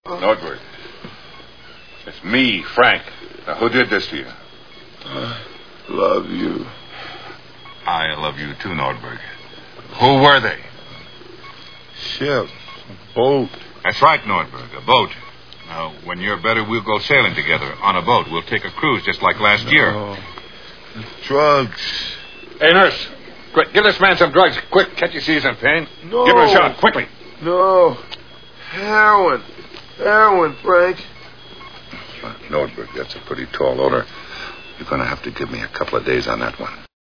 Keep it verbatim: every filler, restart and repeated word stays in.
Nordberg. It's me, Frank. Now, who did this to you? I love you. I love you too, Nordberg. Who were they? Ship. A boat. That's right, Nordberg. A boat. Now, when you're better, we'll go sailing together on a boat. We'll take a cruise just like last no. year. Drugs. Hey, nurse. Quick, give this man some drugs. Quick, can't you see he's in pain? No. Give him a shot, quickly. No. Heroin. Heroin, Frank. Nordberg, that's a pretty tall order. You're going to have to give me a couple of days on that one.